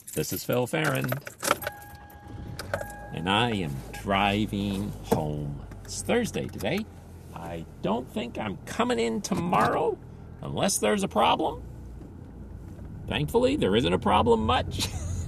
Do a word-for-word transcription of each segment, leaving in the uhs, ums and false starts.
This is Phil Farron, and I am driving home. It's Thursday today. I don't think I'm coming in tomorrow unless there's a problem. Thankfully, there isn't a problem much.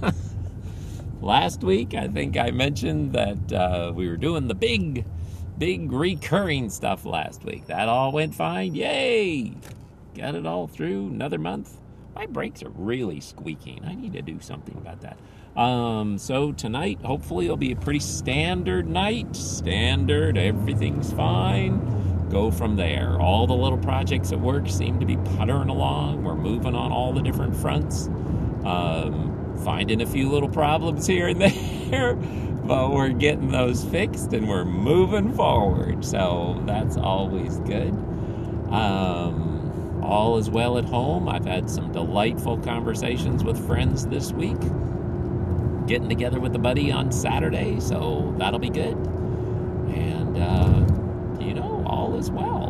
Last week, I think I mentioned that uh, we were doing the big, big recurring stuff last week. That all went fine. Yay! Got it all through. Another month. My brakes are really squeaking. I need to do something about that. Um, so tonight, hopefully, it'll be a pretty standard night. Standard. Everything's fine. Go from there. All the little projects at work seem to be puttering along. We're moving on all the different fronts. Um, finding a few little problems here and there. But we're getting those fixed and we're moving forward. So that's always good. Um... All is well at home. I've had some delightful conversations with friends this week. Getting together with a buddy on Saturday, so that'll be good. And, uh, you know, all is well.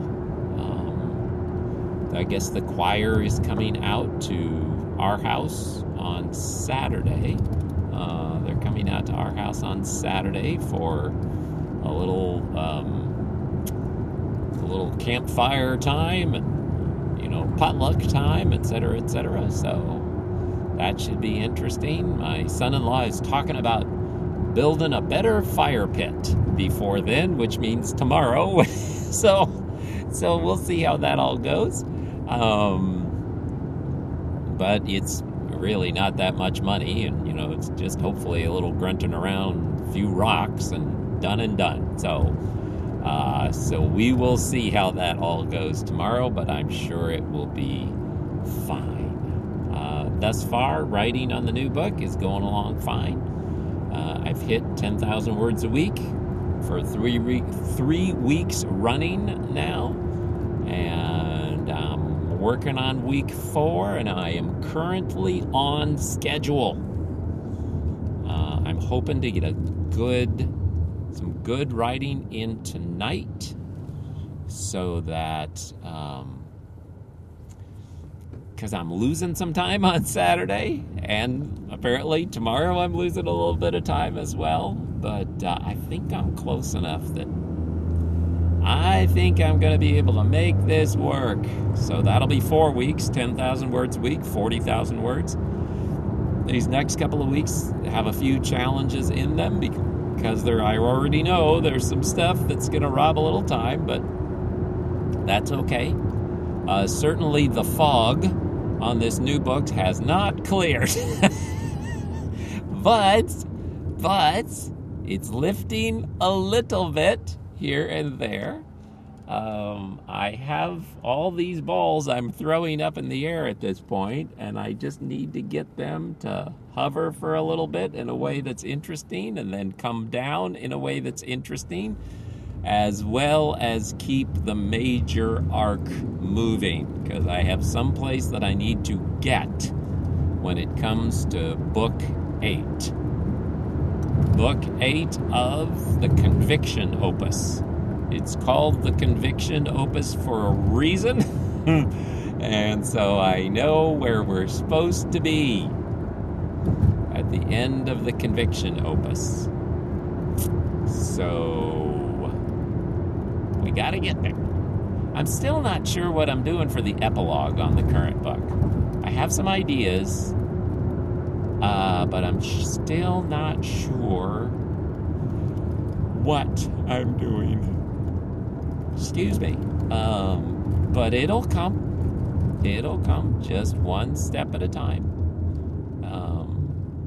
Um, I guess the choir is coming out to our house on Saturday. Uh, they're coming out to our house on Saturday for a little, um, a little campfire time and, you know, potluck time, et cetera, et cetera. So that should be interesting. My son-in-law is talking about building a better fire pit before then, which means tomorrow. so, so we'll see how that all goes. Um, but it's really not that much money, and you know, it's just hopefully a little grunting around, a few rocks, and done and done. So. Uh, so we will see how that all goes tomorrow, but I'm sure it will be fine. Uh, thus far, writing on the new book is going along fine. Uh, I've hit ten thousand words a week for three, re- three weeks running now, and I'm working on week four, and I am currently on schedule. Uh, I'm hoping to get a good... some good writing in tonight so that um, because I'm losing some time on Saturday, and apparently tomorrow I'm losing a little bit of time as well, but uh, I think I'm close enough that I think I'm going to be able to make this work. So that'll be four weeks, ten thousand words a week, forty thousand words. These next couple of weeks have a few challenges in them because Because there, I already know there's some stuff that's going to rob a little time, but that's okay. Uh, certainly the fog on this new book has not cleared. but, but, it's lifting a little bit here and there. Um, I have all these balls I'm throwing up in the air at this point, and I just need to get them to hover for a little bit in a way that's interesting, and then come down in a way that's interesting, as well as keep the major arc moving, because I have some place that I need to get when it comes to book eight. Book eight of the Conviction Opus. It's called the Conviction Opus for a reason, and so I know where we're supposed to be at the end of the Conviction Opus. So we gotta get there. I'm still not sure what I'm doing for the epilogue on the current book. I have some ideas, uh, but I'm still not sure what I'm doing. Excuse me. Um, but it'll come. It'll come just one step at a time. Um,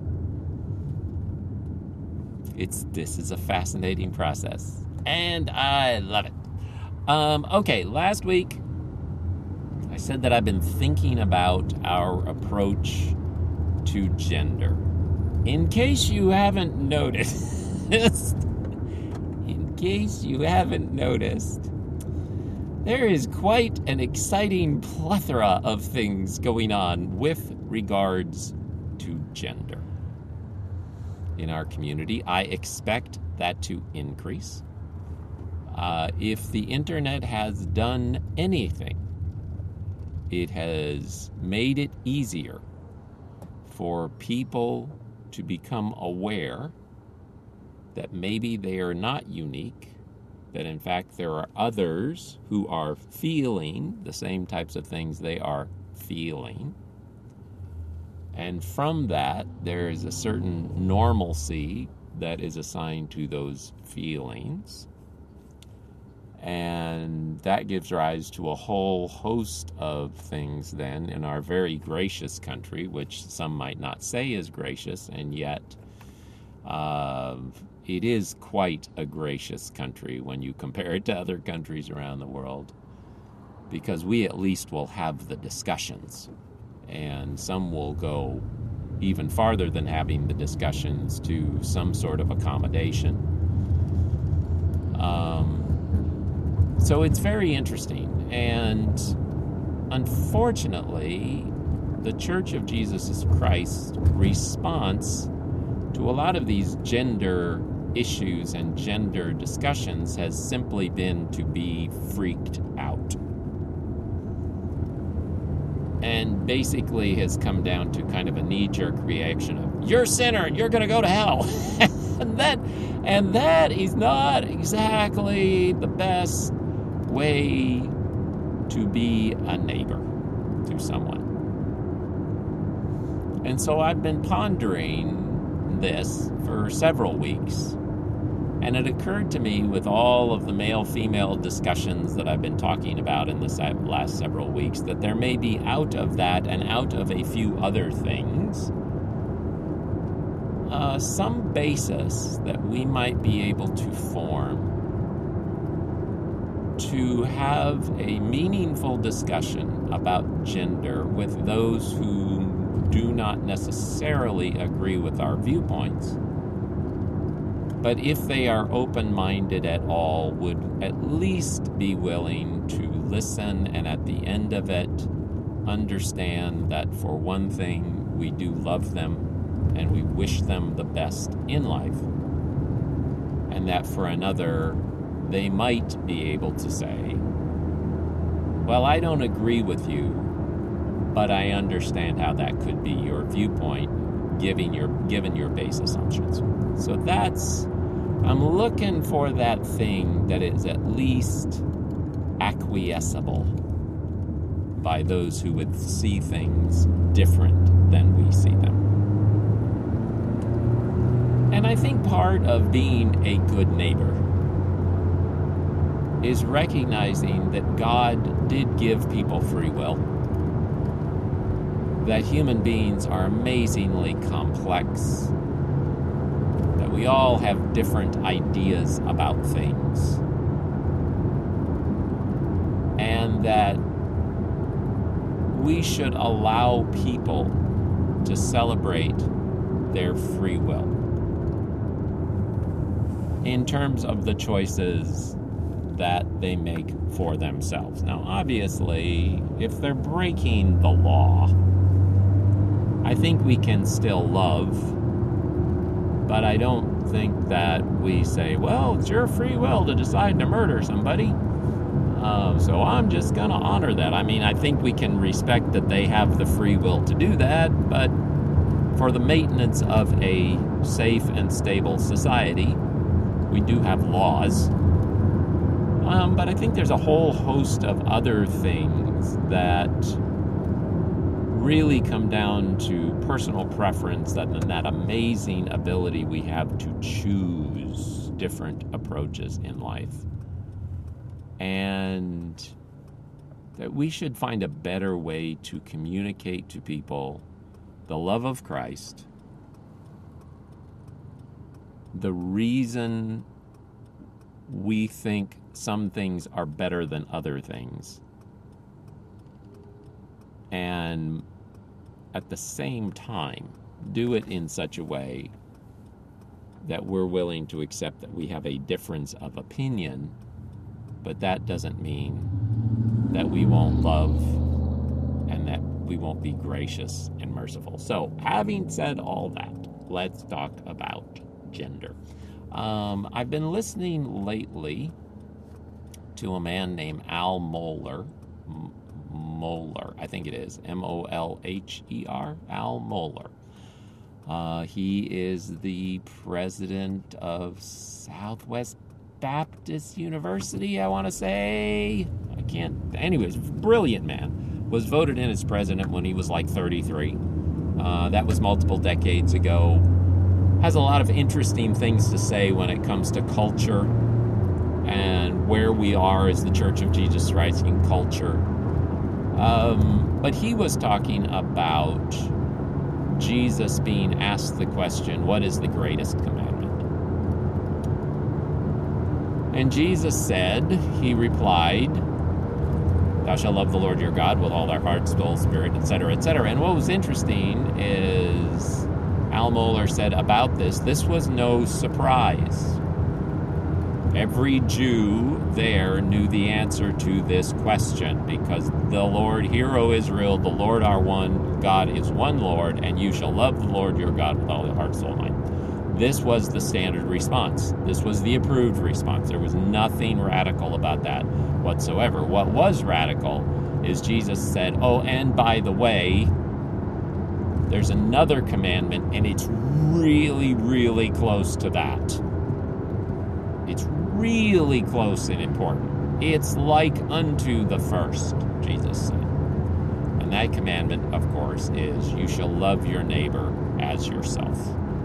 it's this is a fascinating process, and I love it. Um, okay, last week I said that I've been thinking about our approach to gender. In case you haven't noticed, in case you haven't noticed, there is quite an exciting plethora of things going on with regards to gender in our community. I expect that to increase. Uh, if the internet has done anything, it has made it easier for people to become aware that maybe they are not unique, that in fact there are others who are feeling the same types of things they are feeling. And from that, there is a certain normalcy that is assigned to those feelings. And that gives rise to a whole host of things then in our very gracious country, which some might not say is gracious, and yet uh, it is quite a gracious country when you compare it to other countries around the world, because we at least will have the discussions, and some will go even farther than having the discussions to some sort of accommodation. Um, so it's very interesting, and unfortunately, the Church of Jesus Christ response to a lot of these gender issues and gender discussions has simply been to be freaked out. And basically has come down to kind of a knee-jerk reaction of, you're a sinner and you're going to go to hell. and, that, and that is not exactly the best way to be a neighbor to someone. And so I've been pondering this for several weeks. And it occurred to me with all of the male-female discussions that I've been talking about in the last several weeks that there may be out of that and out of a few other things uh, some basis that we might be able to form to have a meaningful discussion about gender with those who do not necessarily agree with our viewpoints. But if they are open-minded at all, would at least be willing to listen and at the end of it understand that for one thing, we do love them and we wish them the best in life. And that for another, they might be able to say, well, I don't agree with you, but I understand how that could be your viewpoint, given your, given your base assumptions. So that's, I'm looking for that thing that is at least acquiesceable by those who would see things different than we see them. And I think part of being a good neighbor is recognizing that God did give people free will, that human beings are amazingly complex, that we all have different ideas about things, and that we should allow people to celebrate their free will in terms of the choices that they make for themselves. Now, obviously, if they're breaking the law, I think we can still love, but I don't think that we say, well, it's your free will to decide to murder somebody, uh, so I'm just going to honor that. I mean, I think we can respect that they have the free will to do that, but for the maintenance of a safe and stable society, we do have laws. Um, but I think there's a whole host of other things that really come down to personal preference, that, and that amazing ability we have to choose different approaches in life. And that we should find a better way to communicate to people the love of Christ, the reason we think some things are better than other things, and at the same time do it in such a way that we're willing to accept that we have a difference of opinion, but that doesn't mean that we won't love and that we won't be gracious and merciful. So, having said all that, let's talk about gender. Um, I've been listening lately to a man named Al Mohler. M- Mohler, I think it is, M O L H E R, Al Mohler. Uh, he is the president of Southwest Baptist University, I want to say. I can't... Anyways, brilliant man. Was voted in as president when he was like thirty-three. Uh, that was multiple decades ago. Has a lot of interesting things to say when it comes to culture and where we are as the Church of Jesus Christ in culture. Um, but he was talking about Jesus being asked the question, what is the greatest commandment? And Jesus said, he replied, thou shalt love the Lord your God with all thy heart, soul, spirit, et cetera, et cetera. And what was interesting is Al Mohler said about this, this was no surprise. Every Jew there knew the answer to this question, because the Lord, hear, O Israel, the Lord our one God is one Lord, and you shall love the Lord your God with all your heart, soul, mind. This was the standard response. This was the approved response. There was nothing radical about that whatsoever. What was radical is Jesus said, oh, and by the way, there's another commandment, and it's really, really close to that. It's really close and important. It's like unto the first, Jesus said. And that commandment, of course, is you shall love your neighbor as yourself.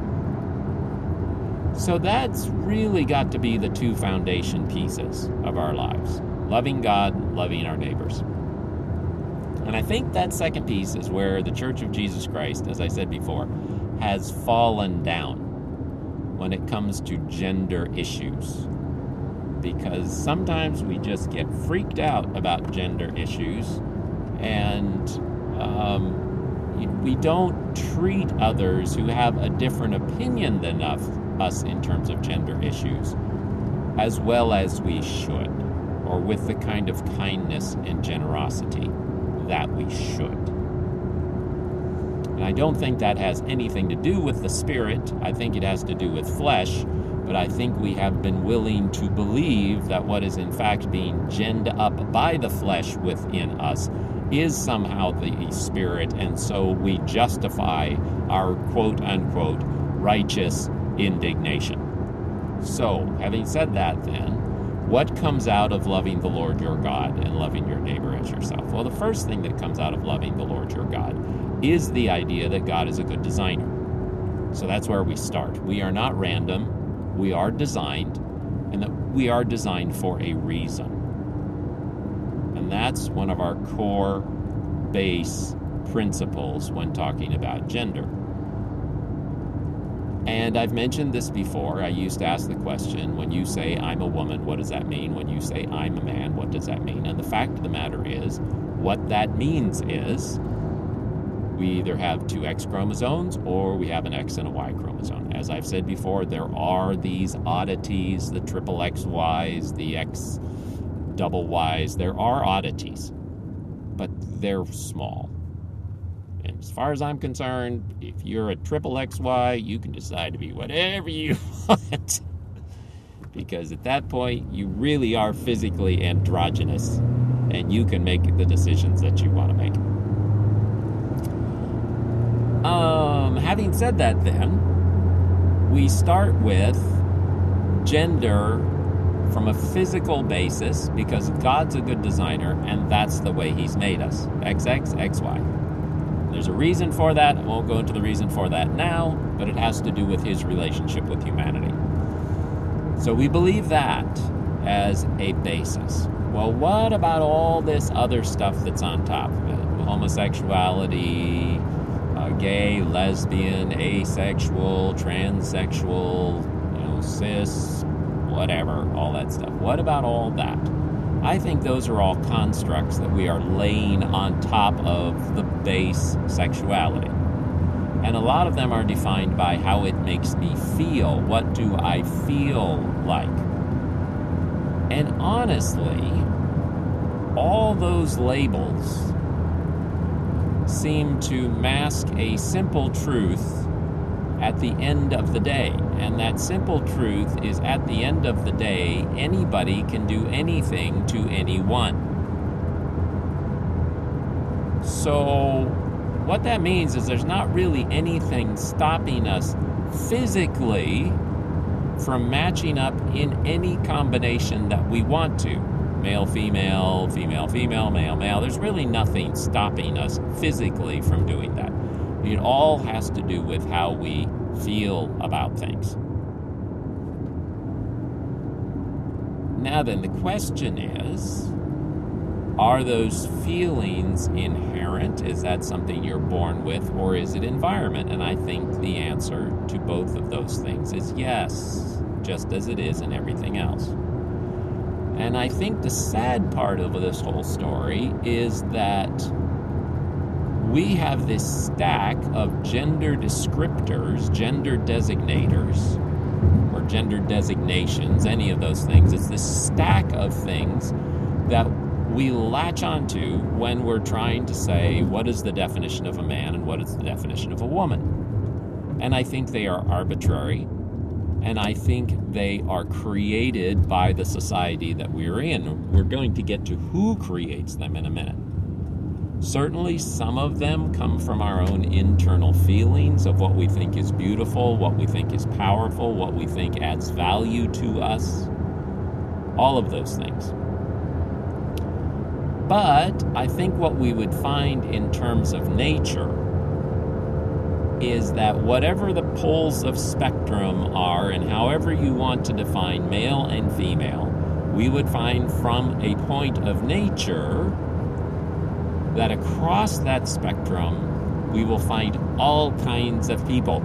So that's really got to be the two foundation pieces of our lives. Loving God, loving our neighbors. And I think that second piece is where the Church of Jesus Christ, as I said before, has fallen down when it comes to gender issues. Because sometimes we just get freaked out about gender issues, and um, we don't treat others who have a different opinion than us in terms of gender issues as well as we should, or with the kind of kindness and generosity that we should. And I don't think that has anything to do with the spirit. I think it has to do with flesh. But I think we have been willing to believe that what is in fact being ginned up by the flesh within us is somehow the spirit, and so we justify our quote-unquote righteous indignation. So, having said that then, what comes out of loving the Lord your God and loving your neighbor as yourself? Well, the first thing that comes out of loving the Lord your God is the idea that God is a good designer. So that's where we start. We are not random. We are designed, and that we are designed for a reason. And that's one of our core base principles when talking about gender. And I've mentioned this before. I used to ask the question, when you say I'm a woman, what does that mean? When you say I'm a man, what does that mean? And the fact of the matter is, what that means is we either have two X chromosomes or we have an X and a Y chromosome. As I've said before, there are these oddities, the triple X Ys, the X double Ys. There are oddities, but they're small. And as far as I'm concerned, if you're a triple X Y, you can decide to be whatever you want. Because at that point, you really are physically androgynous, and you can make the decisions that you want to make. Um, having said that then, we start with gender from a physical basis because God's a good designer and that's the way he's made us. X X, X Y. There's a reason for that. I won't go into the reason for that now, but it has to do with his relationship with humanity. So we believe that as a basis. Well, what about all this other stuff that's on top of it? Homosexuality, Uh, gay, lesbian, asexual, transsexual, you know, cis, whatever, all that stuff. What about all that? I think those are all constructs that we are laying on top of the base sexuality. And a lot of them are defined by how it makes me feel. What do I feel like? And honestly, all those labels seem to mask a simple truth at the end of the day. And that simple truth is, at the end of the day, anybody can do anything to anyone. So what that means is there's not really anything stopping us physically from matching up in any combination that we want to. Male, female, female, female, male, male. There's really nothing stopping us physically from doing that. It all has to do with how we feel about things. Now then, the question is, are those feelings inherent? Is that something you're born with, or is it environment? And I think the answer to both of those things is yes, just as it is in everything else. And I think the sad part of this whole story is that we have this stack of gender descriptors, gender designators, or gender designations, any of those things. It's this stack of things that we latch onto when we're trying to say what is the definition of a man and what is the definition of a woman. And I think they are arbitrary, and I think they are created by the society that we're in. We're going to get to who creates them in a minute. Certainly some of them come from our own internal feelings of what we think is beautiful, what we think is powerful, what we think adds value to us. All of those things. But I think what we would find in terms of nature is that whatever the poles of spectrum are, and however you want to define male and female, we would find from a point of nature that across that spectrum we will find all kinds of people.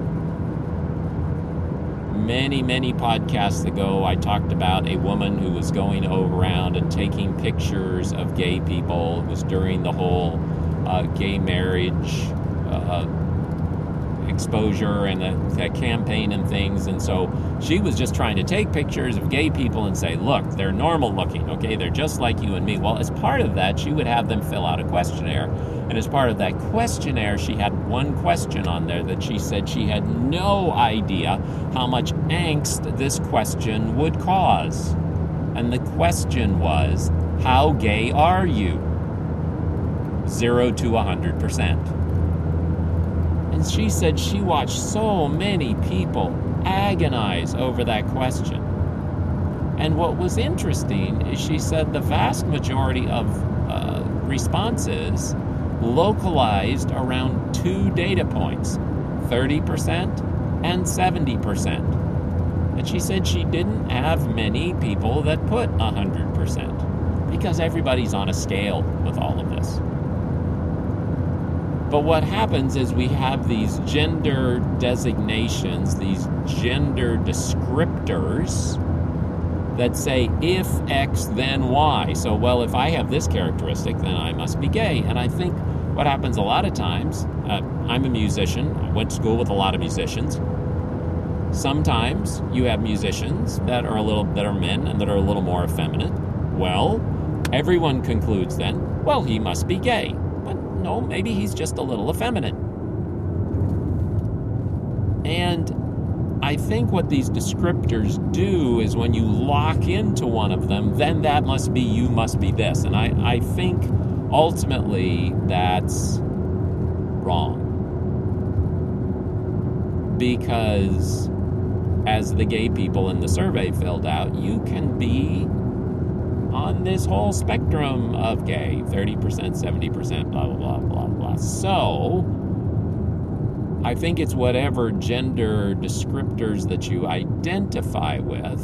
Many, many podcasts ago, I talked about a woman who was going around and taking pictures of gay people. It was during the whole uh, gay marriage uh, exposure and the, the campaign and things. And so she was just trying to take pictures of gay people and say, look, they're normal looking, okay? They're just like you and me. Well, as part of that, she would have them fill out a questionnaire. And as part of that questionnaire, she had one question on there that she said she had no idea how much angst this question would cause. And the question was, how gay are you? Zero to one hundred percent. And she said she watched so many people agonize over that question. And what was interesting is she said the vast majority of uh, responses localized around two data points, thirty percent and seventy percent. And she said she didn't have many people that put one hundred percent because everybody's on a scale with all of this. But what happens is we have these gender designations, these gender descriptors that say if X, then Y. So, well, if I have this characteristic, then I must be gay. And I think what happens a lot of times, uh, I'm a musician. I went to school with a lot of musicians. Sometimes you have musicians that are a little that are men and that are a little more effeminate. Well, everyone concludes then, well, he must be gay. No, maybe he's just a little effeminate. And I think what these descriptors do is when you lock into one of them, then that must be, you must be this. And I, I think ultimately that's wrong. Because as the gay people in the survey filled out, you can be on this whole spectrum of gay, thirty percent, seventy percent, blah, blah, blah, blah, blah. So, I think it's whatever gender descriptors that you identify with,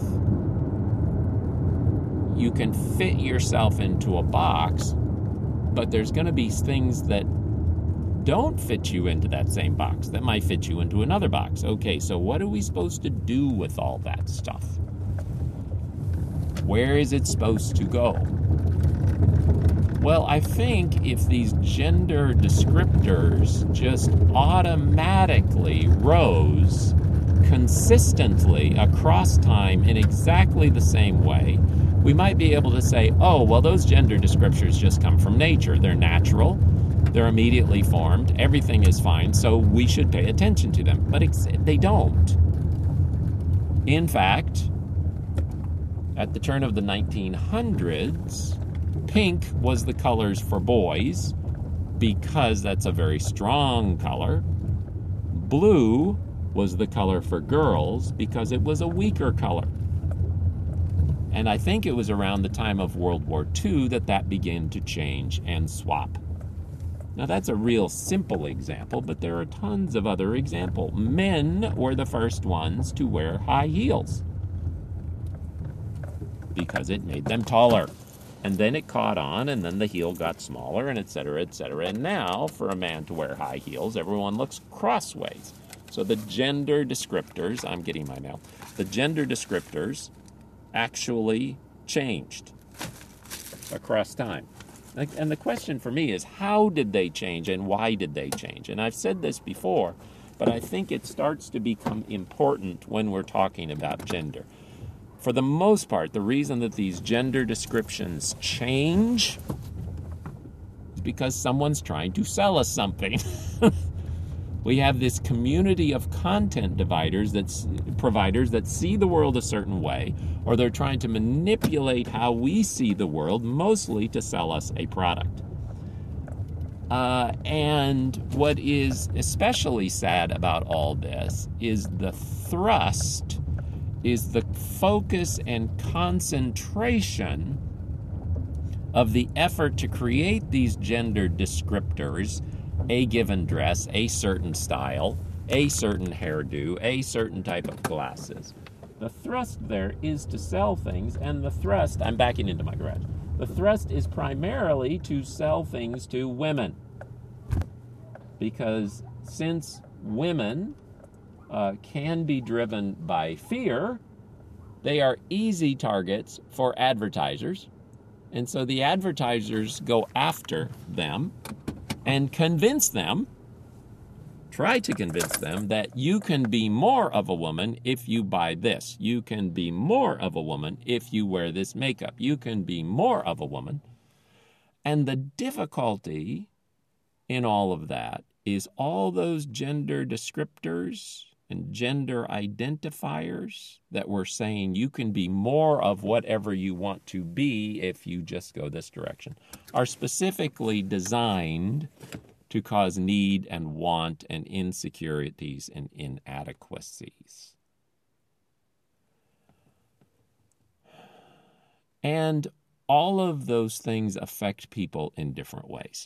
you can fit yourself into a box, but there's going to be things that don't fit you into that same box, that might fit you into another box. Okay, so what are we supposed to do with all that stuff? Where is it supposed to go? Well, I think if these gender descriptors just automatically rose consistently across time in exactly the same way, we might be able to say, oh, well, those gender descriptors just come from nature. They're natural. They're immediately formed. Everything is fine, so we should pay attention to them. But ex- they don't. In fact, at the turn of the nineteen hundreds, pink was the colors for boys, because that's a very strong color. Blue was the color for girls because it was a weaker color. And I think it was around the time of World War Two that that began to change and swap. Now, that's a real simple example, but there are tons of other examples. Men were the first ones to wear high heels because it made them taller. And then it caught on, and then the heel got smaller, and et cetera, et cetera. And now, for a man to wear high heels, everyone looks crossways. So the gender descriptors, I'm getting my mail, the gender descriptors actually changed across time. And the question for me is, how did they change and why did they change? And I've said this before, but I think it starts to become important when we're talking about gender. For the most part, the reason that these gender descriptions change is because someone's trying to sell us something. We have this community of content dividers that's, providers that see the world a certain way, or they're trying to manipulate how we see the world, mostly to sell us a product. Uh, and what is especially sad about all this is the thrust, is the focus and concentration of the effort to create these gender descriptors, a given dress, a certain style, a certain hairdo, a certain type of glasses. The thrust there is to sell things, and the thrust, I'm backing into my garage, the thrust is primarily to sell things to women. Because since women uh, can be driven by fear, they are easy targets for advertisers. And so the advertisers go after them and convince them, try to convince them that you can be more of a woman if you buy this. You can be more of a woman if you wear this makeup. You can be more of a woman. And the difficulty in all of that is all those gender descriptors and gender identifiers that were saying you can be more of whatever you want to be if you just go this direction are specifically designed to cause need and want and insecurities and inadequacies. And all of those things affect people in different ways.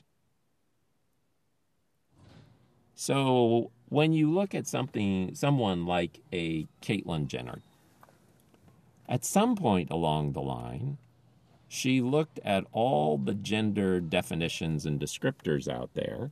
So when you look at something, someone like a Caitlyn Jenner, at some point along the line, she looked at all the gender definitions and descriptors out there,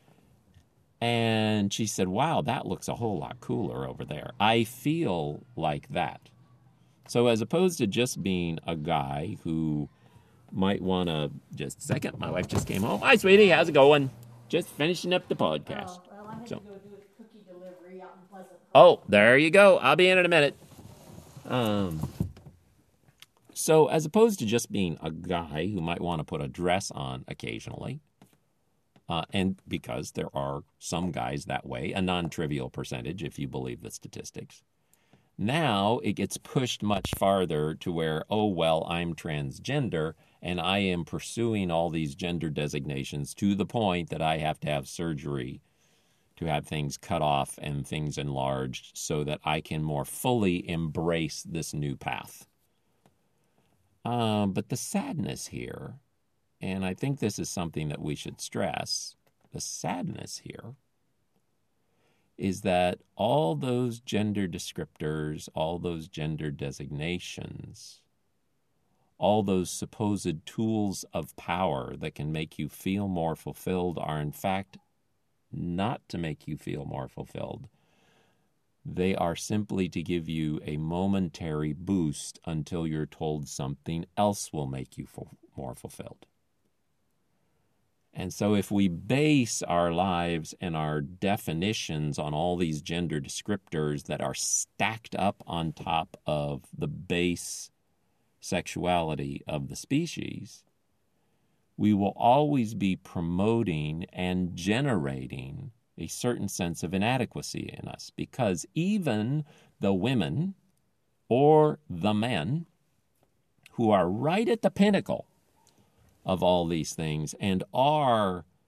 and she said, wow, that looks a whole lot cooler over there. I feel like that. So as opposed to just being a guy who might want to, just a second, my wife just came home. Hi, sweetie, how's it going? Just finishing up the podcast. Oh, well, I had So, to go do a cookie delivery out in Pleasant Grove. oh, there you go. I'll be in in a minute. Um, so as opposed to just being a guy who might want to put a dress on occasionally, uh, and because there are some guys that way, a non-trivial percentage if you believe the statistics, now it gets pushed much farther to where, oh, well, I'm transgender, and I am pursuing all these gender designations to the point that I have to have surgery to have things cut off and things enlarged so that I can more fully embrace this new path. Um, but the sadness here, and I think this is something that we should stress, the sadness here is that all those gender descriptors, all those gender designations, all those supposed tools of power that can make you feel more fulfilled are in fact not to make you feel more fulfilled. They are simply to give you a momentary boost until you're told something else will make you feel more fulfilled. And so if we base our lives and our definitions on all these gender descriptors that are stacked up on top of the base sexuality of the species, we will always be promoting and generating a certain sense of inadequacy in us, because even the women or the men who are right at the pinnacle of all these things and are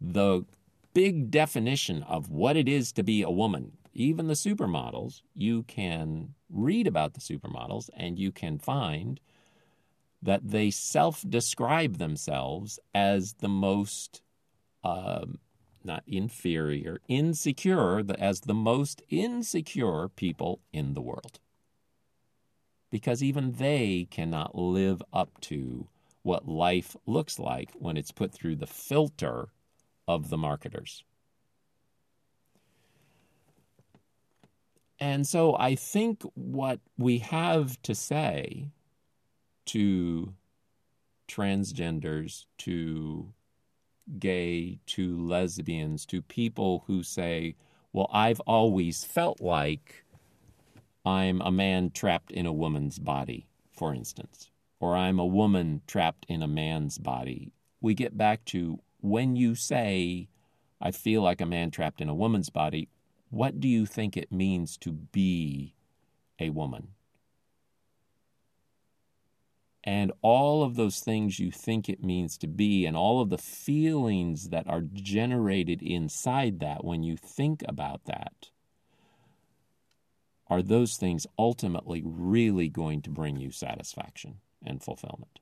the big definition of what it is to be a woman, even the supermodels, you can read about the supermodels and you can find that they self-describe themselves as the most, uh, not inferior, insecure, as the most insecure people in the world. Because even they cannot live up to what life looks like when it's put through the filter of the marketers. And so I think what we have to say to transgenders, to gay, to lesbians, to people who say, well, I've always felt like I'm a man trapped in a woman's body, for instance, or I'm a woman trapped in a man's body. We get back to, when you say, I feel like a man trapped in a woman's body, what do you think it means to be a woman? And all of those things you think it means to be, and all of the feelings that are generated inside that when you think about that, are those things ultimately really going to bring you satisfaction and fulfillment?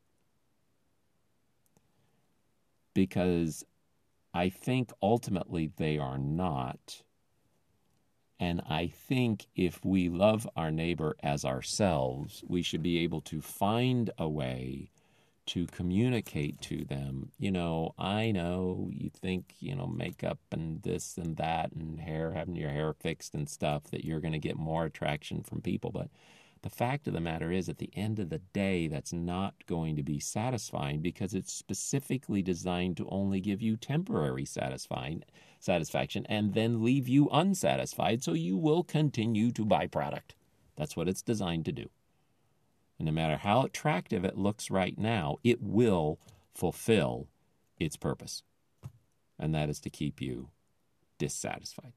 Because I think ultimately they are not. And I think if we love our neighbor as ourselves, we should be able to find a way to communicate to them, you know, I know you think, you know, makeup and this and that and hair, having your hair fixed and stuff, that you're going to get more attraction from people. But the fact of the matter is, at the end of the day, that's not going to be satisfying, because it's specifically designed to only give you temporary satisfying satisfaction and then leave you unsatisfied, so you will continue to buy product. That's what it's designed to do. And no matter how attractive it looks right now, it will fulfill its purpose. And that is to keep you dissatisfied.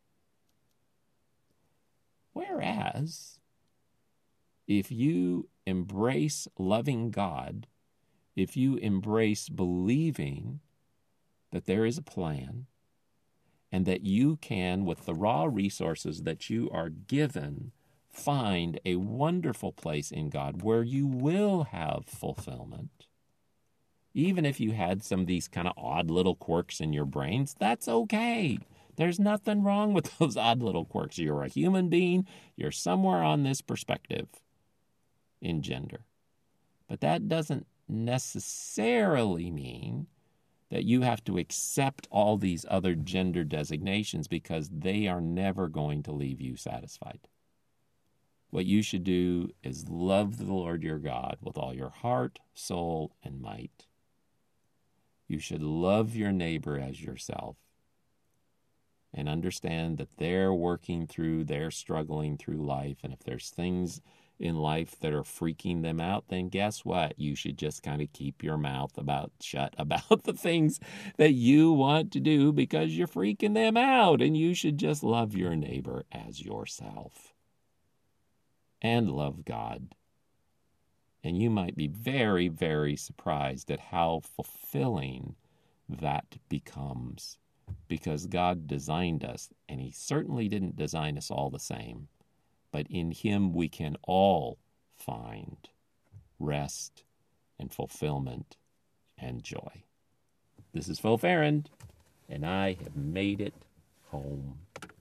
Whereas, if you embrace loving God, if you embrace believing that there is a plan and that you can, with the raw resources that you are given, find a wonderful place in God where you will have fulfillment. Even if you had some of these kind of odd little quirks in your brains, that's okay. There's nothing wrong with those odd little quirks. You're a human being. You're somewhere on this perspective in gender. But that doesn't necessarily mean that you have to accept all these other gender designations, because they are never going to leave you satisfied. What you should do is love the Lord your God with all your heart, soul, and might. You should love your neighbor as yourself and understand that they're working through, they're struggling through life. And if there's things in life that are freaking them out, then guess what? You should just kind of keep your mouth about shut about the things that you want to do, because you're freaking them out. And you should just love your neighbor as yourself. And love God. And you might be very, very surprised at how fulfilling that becomes, because God designed us, and He certainly didn't design us all the same, but in Him we can all find rest and fulfillment and joy. This is Phil Farrand, and I have made it home.